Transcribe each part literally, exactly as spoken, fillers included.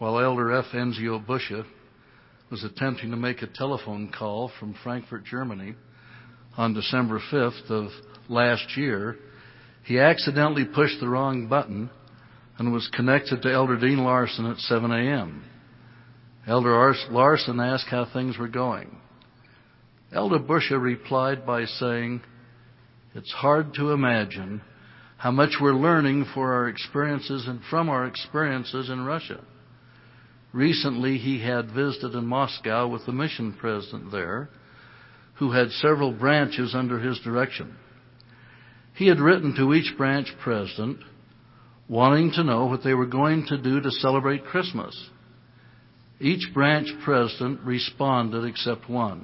while Elder F. Enzio Busche was attempting to make a telephone call from Frankfurt, Germany on December fifth of last year, he accidentally pushed the wrong button and was connected to Elder Dean Larson at seven a.m. Elder Larson asked how things were going. Elder Busche replied by saying, "It's hard to imagine how much we're learning for our experiences and from our experiences in Russia." Recently, he had visited in Moscow with the mission president there, who had several branches under his direction. He had written to each branch president wanting to know what they were going to do to celebrate Christmas. Each branch president responded except one.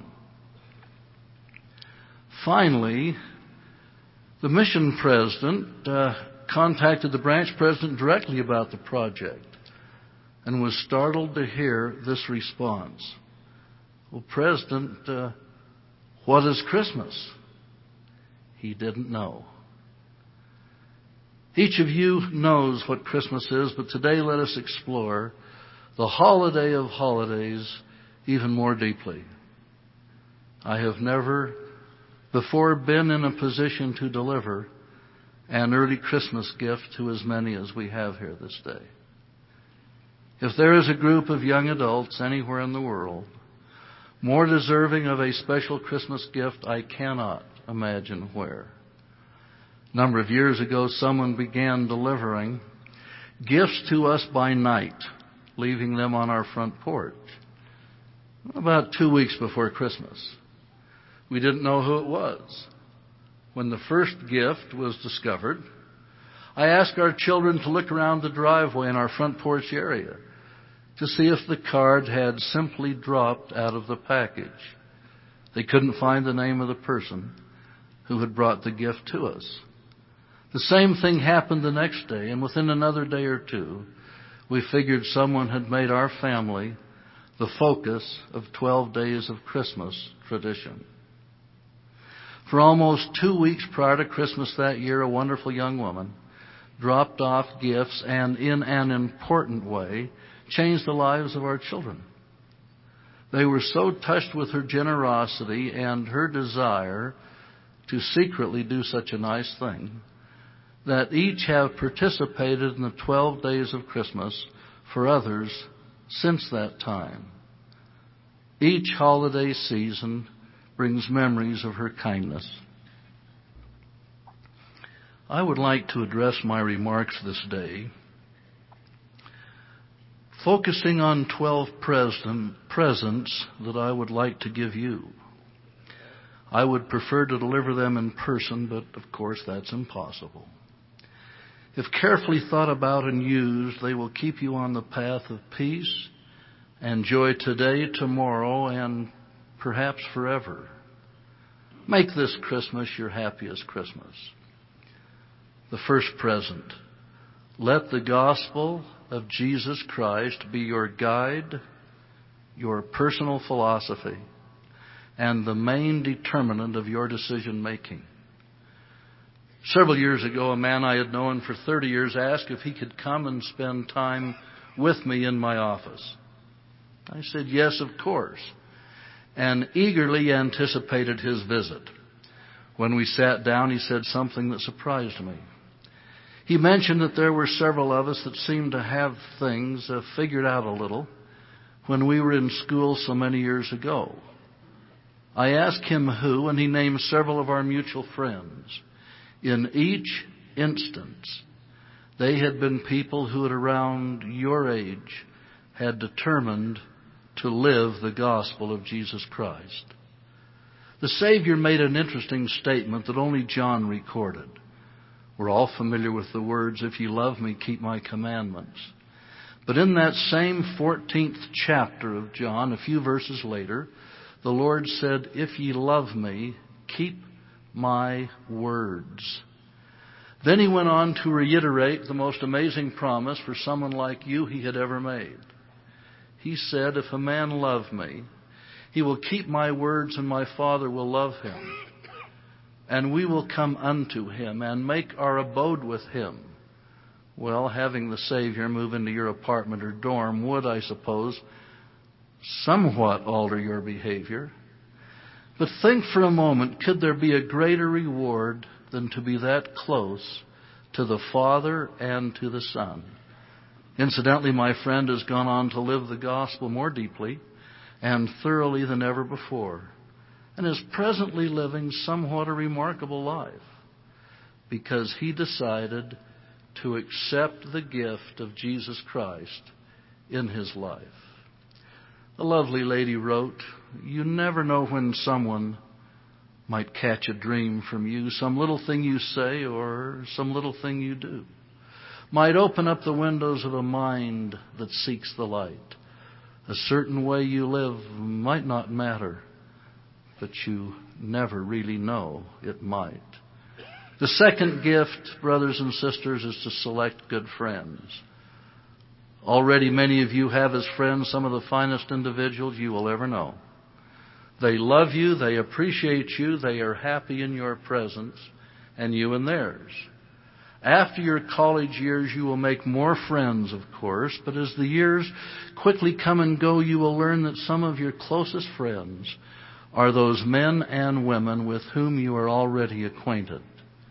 Finally, the mission president uh, contacted the branch president directly about the project and was startled to hear this response. "Well, President, uh, what is Christmas?" He didn't know. Each of you knows what Christmas is, but today let us explore the holiday of holidays even more deeply. I have never before been in a position to deliver an early Christmas gift to as many as we have here this day. If there is a group of young adults anywhere in the world more deserving of a special Christmas gift, I cannot imagine where. A number of years ago, someone began delivering gifts to us by night, leaving them on our front porch. About two weeks before Christmas. We didn't know who it was. When the first gift was discovered, I asked our children to look around the driveway in our front porch area to see if the card had simply dropped out of the package. They couldn't find the name of the person who had brought the gift to us. The same thing happened the next day, and within another day or two, we figured someone had made our family the focus of twelve days of Christmas tradition. For almost two weeks prior to Christmas that year, a wonderful young woman dropped off gifts and, in an important way, changed the lives of our children. They were so touched with her generosity and her desire to secretly do such a nice thing that each have participated in the twelve days of Christmas for others since that time. Each holiday season brings memories of her kindness. I would like to address my remarks this day focusing on twelve present, presents that I would like to give you. I would prefer to deliver them in person, but of course that's impossible. If carefully thought about and used, they will keep you on the path of peace and joy today, tomorrow, and perhaps forever. Make this Christmas your happiest Christmas. The first present. Let the gospel of Jesus Christ be your guide, your personal philosophy, and the main determinant of your decision making. Several years ago, a man I had known for thirty years asked if he could come and spend time with me in my office. I said, yes, of course, and eagerly anticipated his visit. When we sat down, he said something that surprised me. He mentioned that there were several of us that seemed to have things uh, figured out a little when we were in school so many years ago. I asked him who, and he named several of our mutual friends. In each instance, they had been people who at around your age had determined to live the gospel of Jesus Christ. The Savior made an interesting statement that only John recorded. We're all familiar with the words, "If you love me, keep my commandments." But in that same fourteenth chapter of John, a few verses later, the Lord said, "If ye love me, keep my words." Then he went on to reiterate the most amazing promise for someone like you he had ever made. He said, "If a man love me, he will keep my words, and my Father will love him. And we will come unto him and make our abode with him. Well, having the Savior move into your apartment or dorm would, I suppose, somewhat alter your behavior. But think for a moment, could there be a greater reward than to be that close to the Father and to the Son? Incidentally, my friend has gone on to live the gospel more deeply and thoroughly than ever before, and is presently living somewhat a remarkable life because he decided to accept the gift of Jesus Christ in his life. A lovely lady wrote, "You never know when someone might catch a dream from you. Some little thing you say or some little thing you do might open up the windows of a mind that seeks the light. A certain way you live might not matter, but you never really know it might." The second gift, brothers and sisters, is to select good friends. Already many of you have as friends some of the finest individuals you will ever know. They love you, they appreciate you, they are happy in your presence, and you in theirs. After your college years, you will make more friends, of course, but as the years quickly come and go, you will learn that some of your closest friends are those men and women with whom you are already acquainted.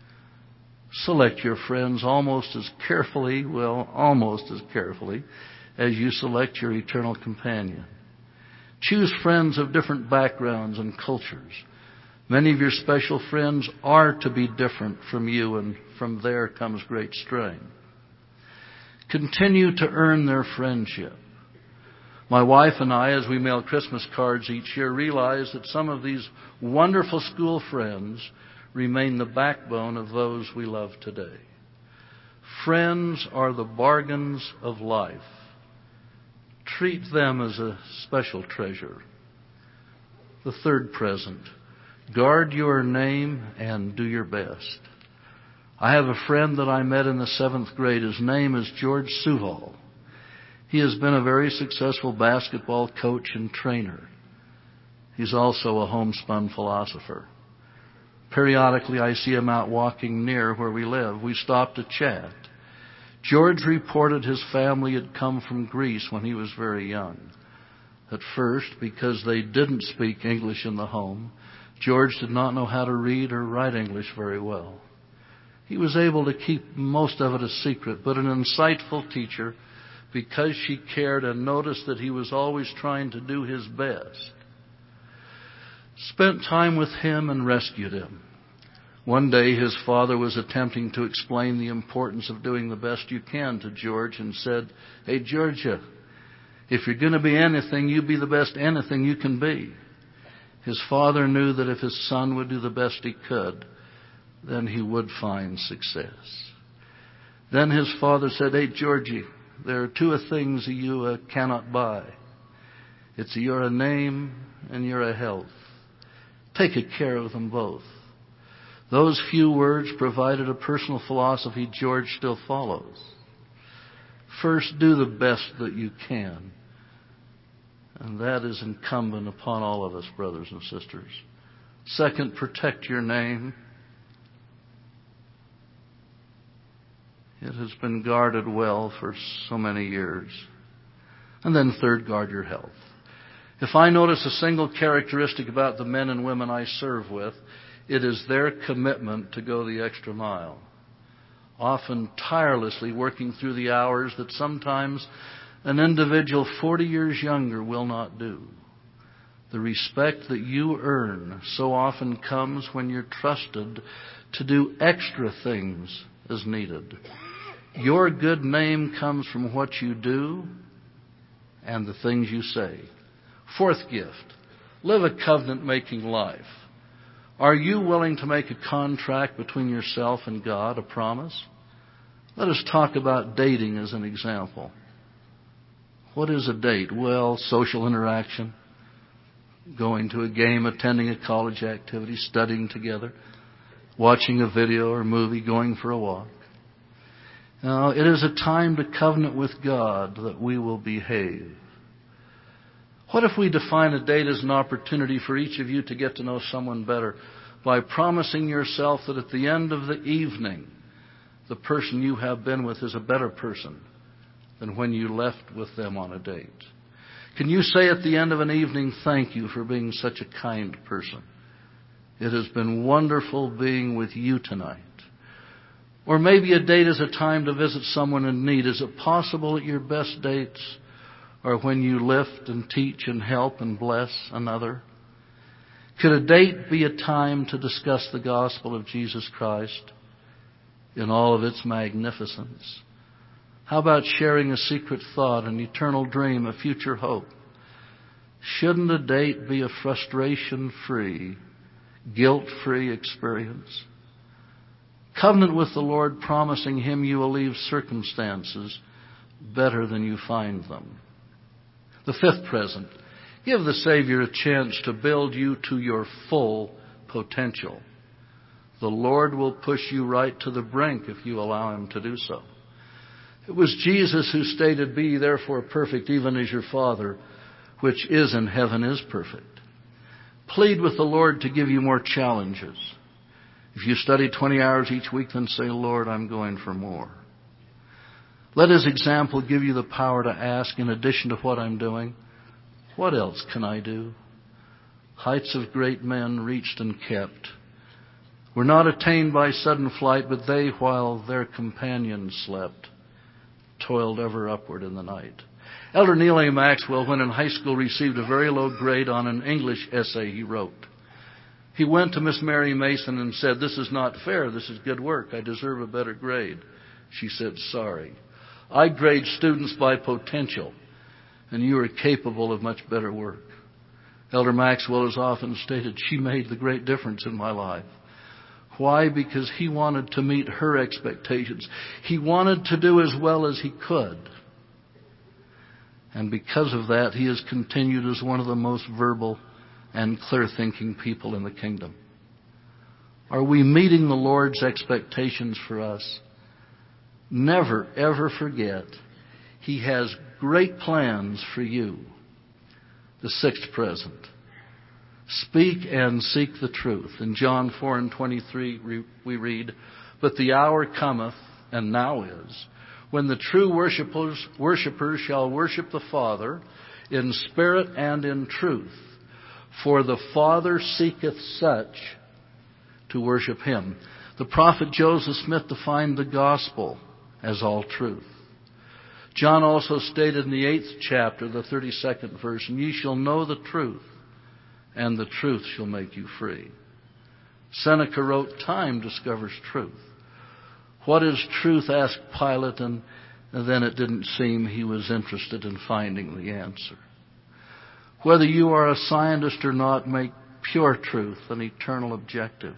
Select your friends almost as carefully, well, almost as carefully, as you select your eternal companion. Choose friends of different backgrounds and cultures. Many of your special friends are to be different from you, and from there comes great strain. Continue to earn their friendship. My wife and I, as we mail Christmas cards each year, realize that some of these wonderful school friends remain the backbone of those we love today. Friends are the bargains of life. Treat them as a special treasure. The third present, guard your name and do your best. I have a friend that I met in the seventh grade. His name is George Suval. He has been a very successful basketball coach and trainer. He's also a homespun philosopher. Periodically, I see him out walking near where we live. We stop to chat. George reported his family had come from Greece when he was very young. At first, because they didn't speak English in the home, George did not know how to read or write English very well. He was able to keep most of it a secret, but an insightful teacher, because she cared and noticed that he was always trying to do his best, spent time with him and rescued him. One day his father was attempting to explain the importance of doing the best you can to George and said, "Hey, Georgia, if you're going to be anything, you be the best anything you can be." His father knew that if his son would do the best he could, then he would find success. Then his father said, "Hey, Georgie, there are two things that you uh, cannot buy. It's you're a name and you're a health. Take care of them both." Those few words provided a personal philosophy George still follows. First, do the best that you can. And that is incumbent upon all of us, brothers and sisters. Second, protect your name. It has been guarded well for so many years. And then third, guard your health. If I notice a single characteristic about the men and women I serve with, it is their commitment to go the extra mile, often tirelessly working through the hours that sometimes an individual forty years younger will not do. The respect that you earn so often comes when you're trusted to do extra things as needed. Your good name comes from what you do and the things you say. Fourth gift, live a covenant-making life. Are you willing to make a contract between yourself and God, a promise? Let us talk about dating as an example. What is a date? Well, social interaction, going to a game, attending a college activity, studying together, watching a video or movie, going for a walk. Now, it is a time to covenant with God that we will behave. What if we define a date as an opportunity for each of you to get to know someone better by promising yourself that at the end of the evening, the person you have been with is a better person than when you left with them on a date? Can you say at the end of an evening, thank you for being such a kind person? It has been wonderful being with you tonight. Or maybe a date is a time to visit someone in need. Is it possible that your best dates are when you lift and teach and help and bless another? Could a date be a time to discuss the gospel of Jesus Christ in all of its magnificence? How about sharing a secret thought, an eternal dream, a future hope? Shouldn't a date be a frustration-free, guilt-free experience? Covenant with the Lord, promising Him you will leave circumstances better than you find them. The fifth present, give the Savior a chance to build you to your full potential. The Lord will push you right to the brink if you allow Him to do so. It was Jesus who stated, be ye therefore perfect, even as your Father, which is in heaven, is perfect. Plead with the Lord to give you more challenges. If you study twenty hours each week, then say, Lord, I'm going for more. Let His example give you the power to ask, in addition to what I'm doing, what else can I do? Heights of great men reached and kept were not attained by sudden flight, but they, while their companions slept, toiled ever upward in the night. Elder Neal A. Maxwell, when in high school, received a very low grade on an English essay he wrote. He went to Miss Mary Mason and said, this is not fair. This is good work. I deserve a better grade. She said, sorry. I grade students by potential, and you are capable of much better work. Elder Maxwell has often stated, she made the great difference in my life. Why? Because he wanted to meet her expectations. He wanted to do as well as he could. And because of that, he has continued as one of the most verbal and clear-thinking people in the kingdom. Are we meeting the Lord's expectations for us? Never, ever forget, He has great plans for you. The sixth present. Speak and seek the truth. In John four and twenty-three we read, but the hour cometh, and now is, when the true worshipers, worshipers shall worship the Father in spirit and in truth. For the Father seeketh such to worship Him. The prophet Joseph Smith defined the gospel as all truth. John also stated in the eighth chapter, the thirty-second verse, and ye shall know the truth, and the truth shall make you free. Seneca wrote, time discovers truth. What is truth? Asked Pilate, and then it didn't seem he was interested in finding the answer. Whether you are a scientist or not, make pure truth an eternal objective.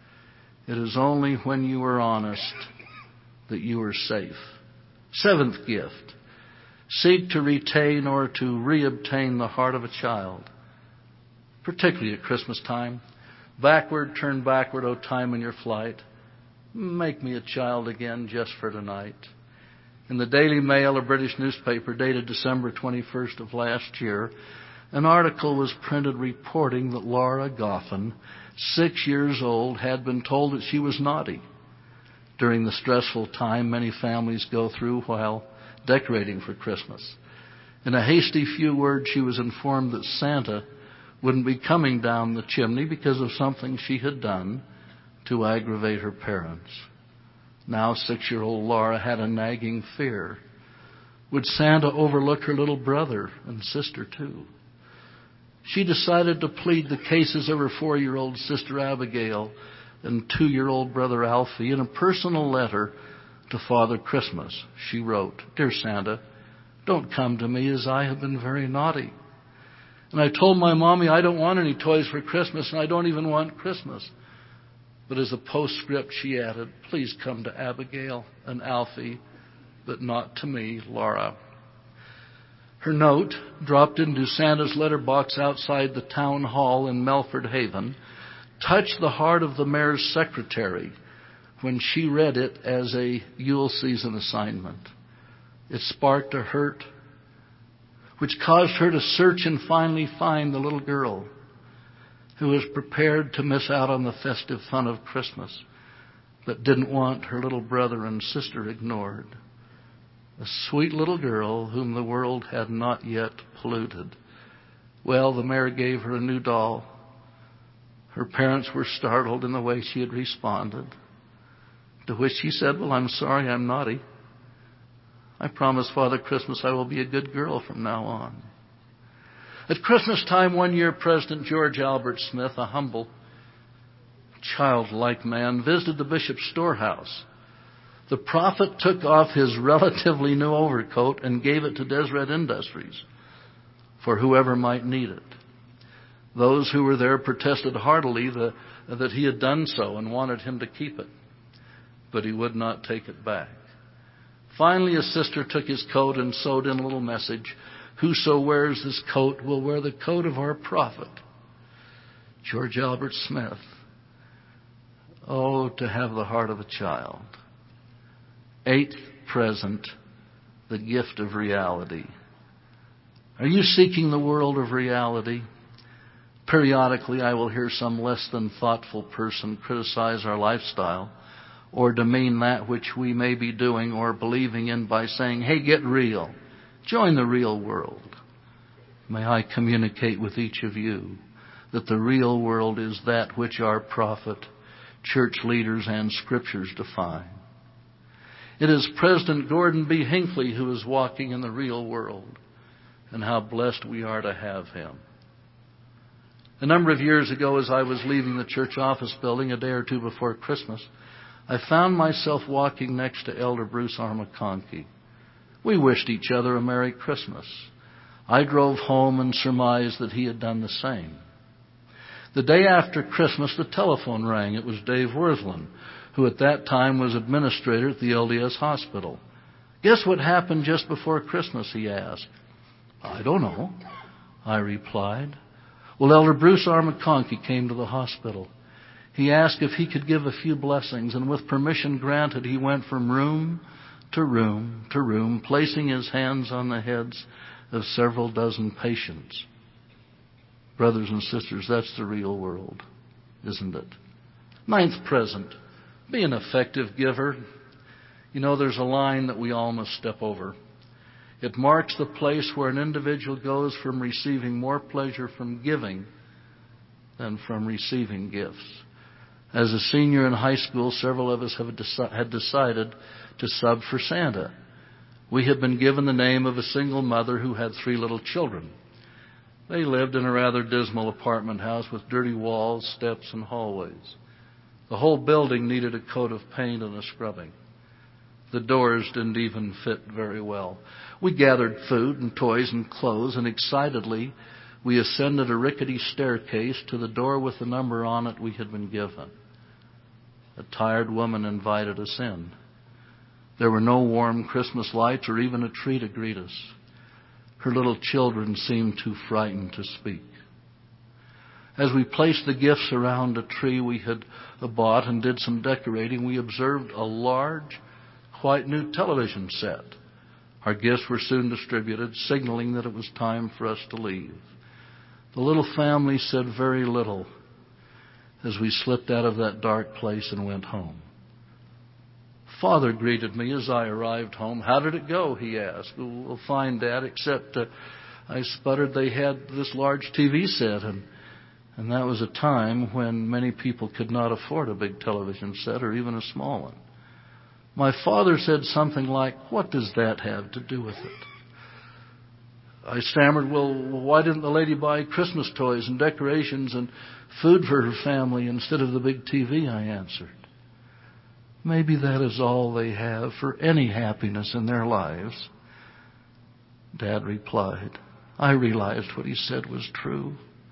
It is only when you are honest that you are safe. Seventh gift. Seek to retain or to reobtain the heart of a child, particularly at Christmas time. Backward, turn backward, O time in your flight. Make me a child again just for tonight. In the Daily Mail, a British newspaper dated December twenty-first of last year, an article was printed reporting that Laura Goffin, six years old, had been told that she was naughty during the stressful time many families go through while decorating for Christmas. In a hasty few words, she was informed that Santa wouldn't be coming down the chimney because of something she had done to aggravate her parents. Now six-year-old Laura had a nagging fear. Would Santa overlook her little brother and sister too? She decided to plead the cases of her four-year-old sister Abigail and two-year-old brother Alfie. In a personal letter to Father Christmas, she wrote, Dear Santa, don't come to me, as I have been very naughty. And I told my mommy I don't want any toys for Christmas, and I don't even want Christmas. But as a postscript, she added, please come to Abigail and Alfie, but not to me, Laura. Her note, dropped into Santa's letterbox outside the town hall in Melford Haven, touched the heart of the mayor's secretary when she read it as a Yule season assignment. It sparked a hurt which caused her to search and finally find the little girl who was prepared to miss out on the festive fun of Christmas that didn't want her little brother and sister ignored. A sweet little girl whom the world had not yet polluted. Well, the mayor gave her a new doll. Her parents were startled in the way she had responded, to which she said, "Well, I'm sorry, I'm naughty. I promise Father Christmas I will be a good girl from now on." At Christmas time one year, President George Albert Smith, a humble, childlike man, visited the bishop's storehouse. The prophet took off his relatively new overcoat and gave it to Deseret Industries for whoever might need it. Those who were there protested heartily the, that he had done so and wanted him to keep it, but he would not take it back. Finally, a sister took his coat and sewed in a little message: "Whoso wears this coat will wear the coat of our prophet, George Albert Smith." Oh, to have the heart of a child. Eighth present, the gift of reality. Are you seeking the world of reality? Periodically, I will hear some less than thoughtful person criticize our lifestyle or demean that which we may be doing or believing in by saying, "Hey, get real. Join the real world." May I communicate with each of you that the real world is that which our prophet, church leaders, and scriptures define. It is President Gordon B. Hinckley who is walking in the real world, and how blessed we are to have him. A number of years ago, as I was leaving the church office building a day or two before Christmas, I found myself walking next to Elder Bruce R. McConkie. We wished each other a Merry Christmas. I drove home and surmised that he had done the same. The day after Christmas, the telephone rang. It was Dave Worthland, who at that time was administrator at the L D S hospital. "Guess what happened just before Christmas?" he asked. "I don't know," I replied. Well, Elder Bruce R. McConkie came to the hospital. He asked if he could give a few blessings, and with permission granted, he went from room to room to room, placing his hands on the heads of several dozen patients. Brothers and sisters, that's the real world, isn't it? Ninth present, be an effective giver. You know, there's a line that we all must step over. It marks the place where an individual goes from receiving more pleasure from giving than from receiving gifts. As a senior in high school, several of us have deci- had decided to sub for Santa. We had been given the name of a single mother who had three little children. They lived in a rather dismal apartment house with dirty walls, steps, and hallways. The whole building needed a coat of paint and a scrubbing. The doors didn't even fit very well. We gathered food and toys and clothes, and excitedly we ascended a rickety staircase to the door with the number on it we had been given. A tired woman invited us in. There were no warm Christmas lights or even a tree to greet us. Her little children seemed too frightened to speak. As we placed the gifts around a tree we had bought and did some decorating, we observed a large, quite new television set. Our gifts were soon distributed, signaling that it was time for us to leave. The little family said very little as we slipped out of that dark place and went home. Father greeted me as I arrived home. "How did it go?" he asked. "Well, fine, Dad, except uh, I sputtered they had this large T V set, and and that was a time when many people could not afford a big television set or even a small one." My father said something like, "What does that have to do with it?" I stammered, well, why didn't the lady buy Christmas toys and decorations and food for her family instead of the big T V, I answered. Maybe that is all they have for any happiness in their lives. Dad replied. I realized what he said was true.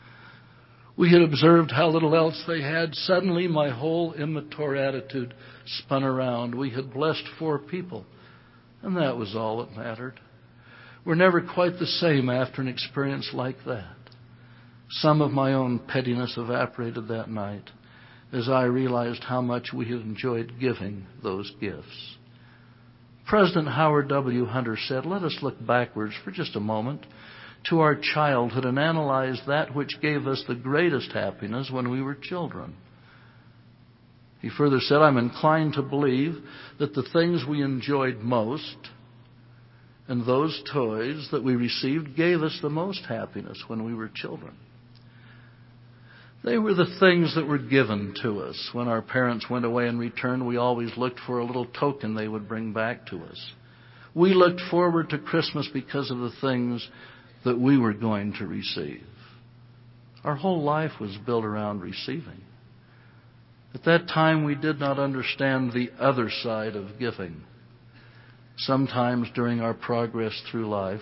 We had observed how little else they had. Suddenly, my whole immature attitude spun around. We had blessed four people, and that was all that mattered. We're never quite the same after an experience like that. Some of my own pettiness evaporated that night as I realized how much we had enjoyed giving those gifts. President Howard W. Hunter said, let us look backwards for just a moment to our childhood and analyze that which gave us the greatest happiness when we were children. He further said, I'm inclined to believe that the things we enjoyed most and those toys that we received gave us the most happiness when we were children. They were the things that were given to us. When our parents went away and returned, we always looked for a little token they would bring back to us. We looked forward to Christmas because of the things that we were going to receive. Our whole life was built around receiving. At that time, we did not understand the other side of giving. Sometimes during our progress through life,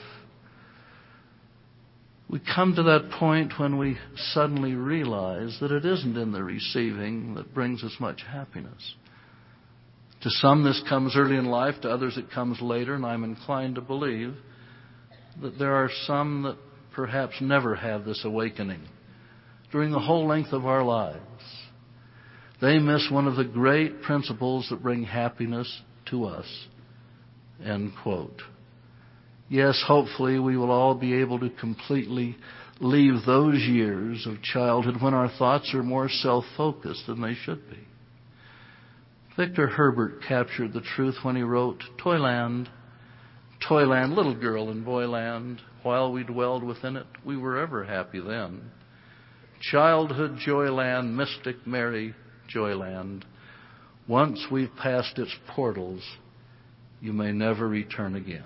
we come to that point when we suddenly realize that it isn't in the receiving that brings us much happiness. To some, this comes early in life. To others, it comes later. And I'm inclined to believe that there are some that perhaps never have this awakening during the whole length of our lives. They miss one of the great principles that bring happiness to us. End quote. Yes, hopefully we will all be able to completely leave those years of childhood when our thoughts are more self-focused than they should be. Victor Herbert captured the truth when he wrote, Toyland, Toyland, little girl in boyland, while we dwelled within it, we were ever happy then. Childhood joyland, mystic merry joyland. Once we've passed its portals, you may never return again.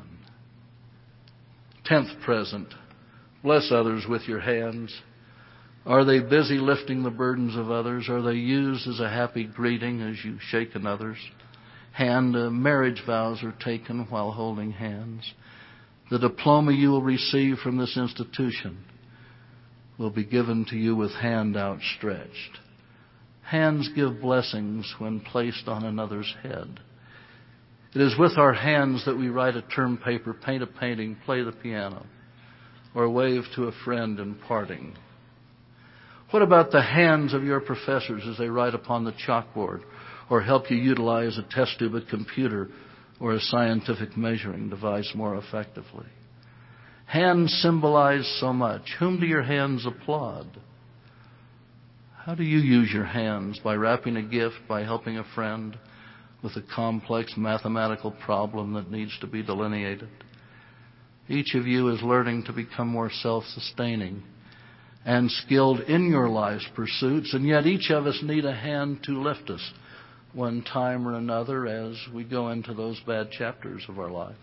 Tenth present, bless others with your hands. Are they busy lifting the burdens of others? Are they used as a happy greeting as you shake another's hand? Uh, marriage vows are taken while holding hands. The diploma you will receive from this institution will be given to you with hand outstretched. Hands give blessings when placed on another's head. It is with our hands that we write a term paper, paint a painting, play the piano, or wave to a friend in parting. What about the hands of your professors as they write upon the chalkboard or help you utilize a test tube, a computer, or a scientific measuring device more effectively? Hands symbolize so much. Whom do your hands applaud? How do you use your hands? By wrapping a gift, by helping a friend with a complex mathematical problem that needs to be delineated. Each of you is learning to become more self-sustaining and skilled in your life's pursuits, and yet each of us need a hand to lift us one time or another as we go into those bad chapters of our life,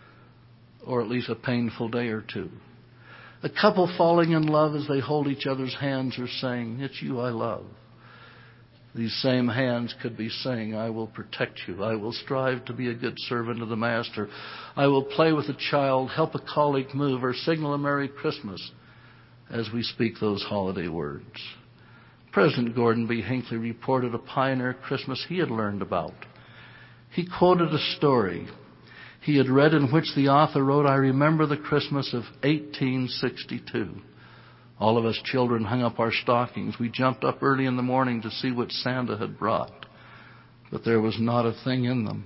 or at least a painful day or two. A couple falling in love as they hold each other's hands are saying, it's you I love. These same hands could be saying, I will protect you. I will strive to be a good servant of the Master. I will play with a child, help a colleague move, or signal a Merry Christmas as we speak those holiday words. President Gordon B. Hinckley reported a pioneer Christmas he had learned about. He quoted a story he had read in which the author wrote, I remember the Christmas of eighteen sixty-two. All of us children hung up our stockings. We jumped up early in the morning to see what Santa had brought, but there was not a thing in them.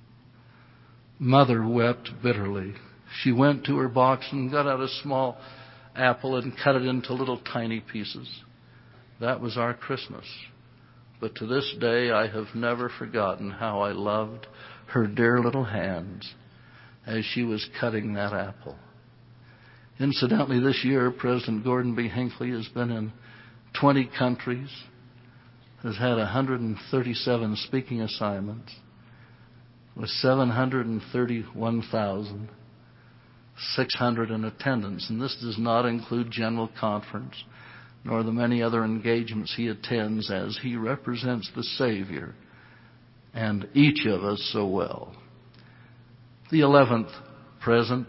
Mother wept bitterly. She went to her box and got out a small apple and cut it into little tiny pieces. That was our Christmas. But to this day, I have never forgotten how I loved her dear little hands as she was cutting that apple. Incidentally, this year, President Gordon B. Hinckley has been in twenty countries, has had one hundred thirty-seven speaking assignments, with seven hundred thirty-one thousand six hundred in attendance. And this does not include General Conference, nor the many other engagements he attends as he represents the Savior and each of us so well. The eleventh present,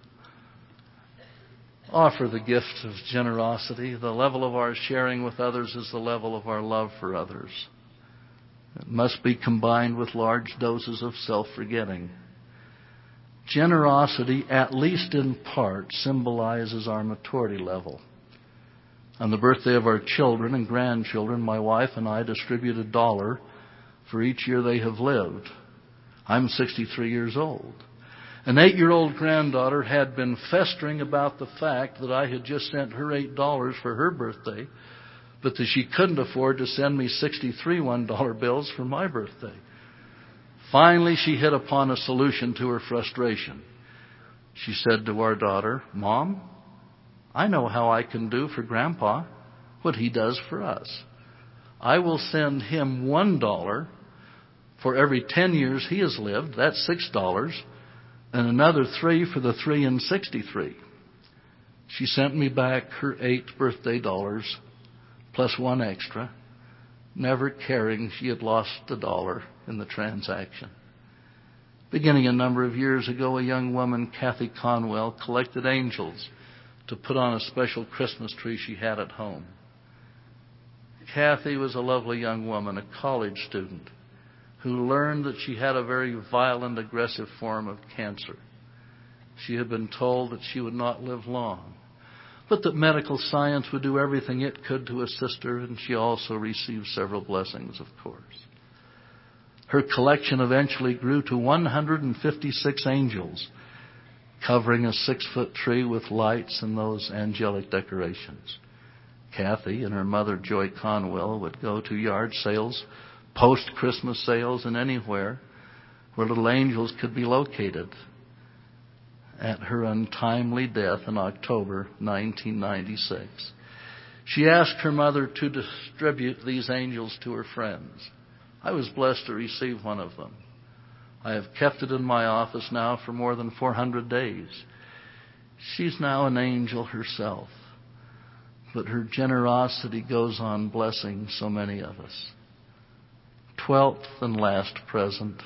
offer the gift of generosity. The level of our sharing with others is the level of our love for others. It must be combined with large doses of self-forgetting. Generosity, at least in part, symbolizes our maturity level. On the birthday of our children and grandchildren, my wife and I distribute a dollar for each year they have lived. I'm sixty-three years old. An eight-year-old granddaughter had been festering about the fact that I had just sent her eight dollars for her birthday but that she couldn't afford to send me sixty-three one-dollar bills for my birthday. Finally, she hit upon a solution to her frustration. She said to our daughter, "Mom, I know how I can do for Grandpa what he does for us. I will send him one dollar for every ten years he has lived. That's six dollars. And another three for the three and sixty-three." She sent me back her eight birthday dollars plus one extra, never caring she had lost a dollar in the transaction. Beginning a number of years ago, a young woman, Kathy Conwell, collected angels to put on a special Christmas tree she had at home. Kathy was a lovely young woman, a college student, who learned that she had a very violent, aggressive form of cancer. She had been told that she would not live long, but that medical science would do everything it could to assist her, and she also received several blessings, of course. Her collection eventually grew to one hundred fifty-six angels, covering a six-foot tree with lights and those angelic decorations. Kathy and her mother, Joy Conwell, would go to yard sales, post-Christmas sales, and anywhere where little angels could be located. At her untimely death in October nineteen ninety-six, she asked her mother to distribute these angels to her friends. I was blessed to receive one of them. I have kept it in my office now for more than four hundred days. She's now an angel herself, but her generosity goes on blessing so many of us. Twelfth and last present,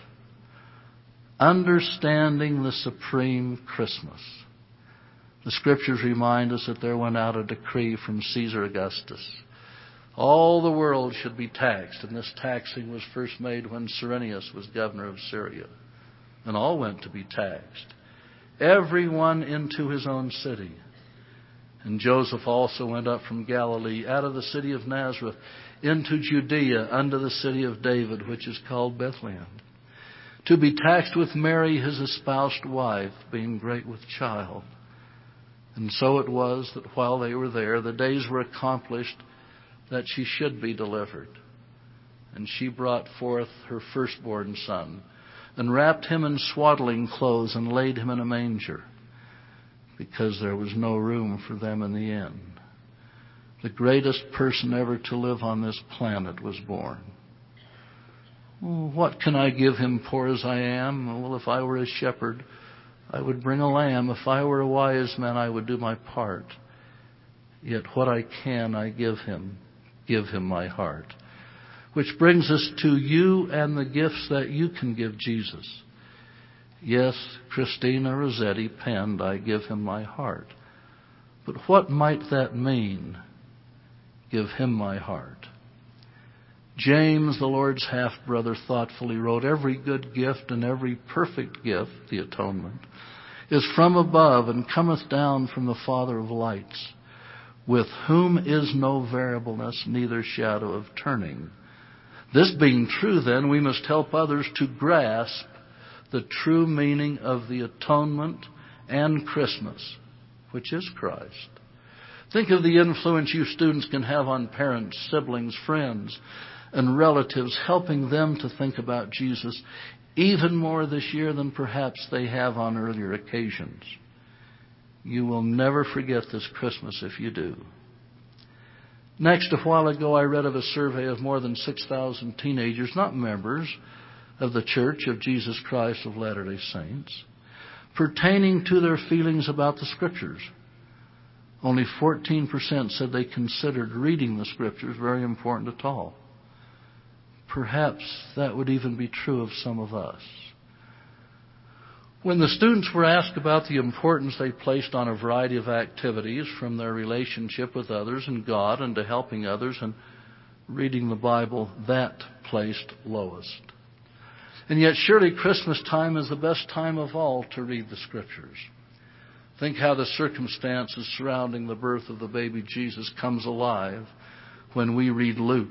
understanding the supreme Christmas. The Scriptures remind us that there went out a decree from Caesar Augustus. All the world should be taxed, and this taxing was first made when Cyrenius was governor of Syria. And all went to be taxed, everyone into his own city. And Joseph also went up from Galilee, out of the city of Nazareth, into Judea, unto the city of David, which is called Bethlehem, to be taxed with Mary, his espoused wife, being great with child. And so it was that while they were there, the days were accomplished that she should be delivered. And she brought forth her firstborn son, and wrapped him in swaddling clothes, and laid him in a manger, because there was no room for them in the inn. The greatest person ever to live on this planet was born. What can I give him, poor as I am? Well, if I were a shepherd, I would bring a lamb. If I were a wise man, I would do my part. Yet what I can, I give him. Give him my heart. Which brings us to you and the gifts that you can give Jesus. Yes, Christina Rossetti penned, "I give him my heart." But what might that mean? Give him my heart. James, the Lord's half-brother, thoughtfully wrote, "Every good gift and every perfect gift," the atonement, "is from above and cometh down from the Father of lights, with whom is no variableness, neither shadow of turning." This being true, then, we must help others to grasp the true meaning of the atonement and Christmas, which is Christ. Think of the influence you students can have on parents, siblings, friends, and relatives, helping them to think about Jesus even more this year than perhaps they have on earlier occasions. You will never forget this Christmas if you do. Next, a while ago, I read of a survey of more than six thousand teenagers, not members of the Church of Jesus Christ of Latter-day Saints, pertaining to their feelings about the Scriptures. Only fourteen percent said they considered reading the Scriptures very important at all. Perhaps that would even be true of some of us. When the students were asked about the importance they placed on a variety of activities, from their relationship with others and God and to helping others and reading the Bible, that placed lowest. And yet surely Christmas time is the best time of all to read the Scriptures. Think how the circumstances surrounding the birth of the baby Jesus comes alive when we read Luke.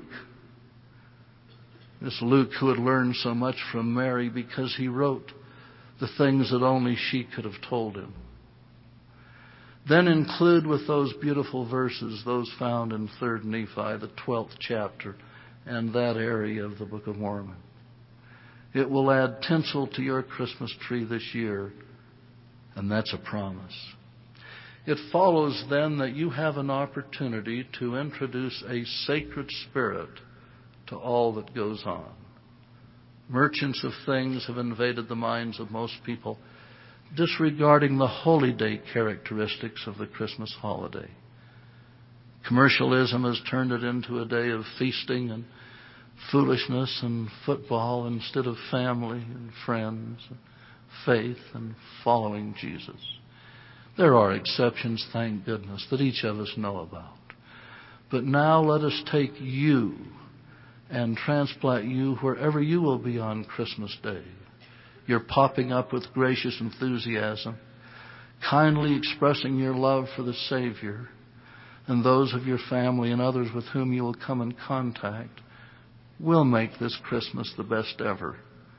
This Luke, who had learned so much from Mary because he wrote the things that only she could have told him. Then include with those beautiful verses, those found in Third Nephi, the twelfth chapter, and that area of the Book of Mormon. It will add tinsel to your Christmas tree this year, and that's a promise. It follows then that you have an opportunity to introduce a sacred spirit to all that goes on. Merchants of things have invaded the minds of most people, disregarding the holy day characteristics of the Christmas holiday. Commercialism has turned it into a day of feasting and foolishness and football instead of family and friends, and faith and following Jesus. There are exceptions, thank goodness, that each of us know about. But now let us take you and transplant you wherever you will be on Christmas Day. You're popping up with gracious enthusiasm, kindly expressing your love for the Savior and those of your family and others with whom you will come in contact. We'll make this Christmas the best ever.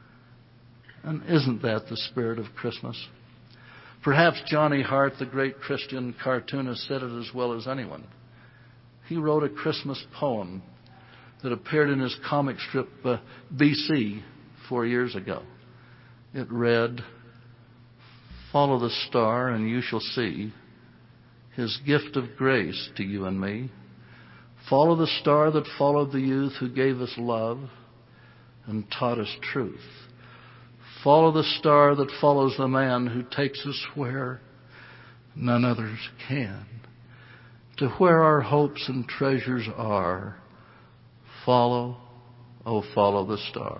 And isn't that the spirit of Christmas? Perhaps Johnny Hart, the great Christian cartoonist, said it as well as anyone. He wrote a Christmas poem that appeared in his comic strip uh, B C four years ago. It read, "Follow the star and you shall see His gift of grace to you and me. Follow the star that followed the youth who gave us love and taught us truth. Follow the star that follows the man who takes us where none others can. To where our hopes and treasures are, follow, oh follow the star."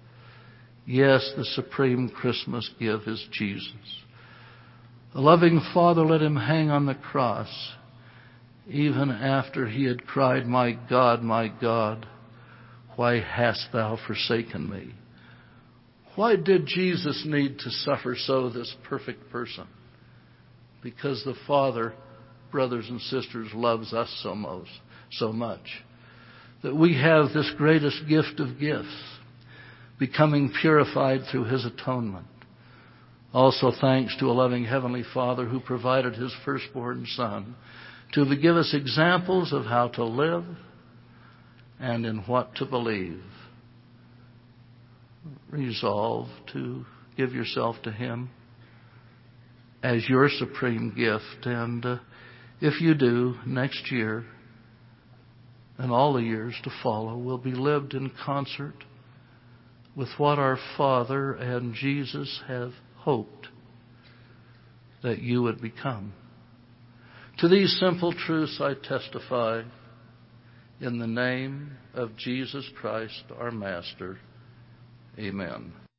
Yes, the supreme Christmas gift is Jesus. The loving Father let him hang on the cross, even after he had cried, "My God, my God, why hast thou forsaken me?" Why did Jesus need to suffer so, this perfect person? Because the Father, brothers and sisters, loves us so most, so much, that we have this greatest gift of gifts, becoming purified through His atonement. Also thanks to a loving Heavenly Father who provided His firstborn Son to give us examples of how to live and in what to believe. Resolve to give yourself to Him as your supreme gift. And uh, if you do, next year and all the years to follow will be lived in concert with what our Father and Jesus have hoped that you would become. To these simple truths I testify in the name of Jesus Christ, our Master. Amen.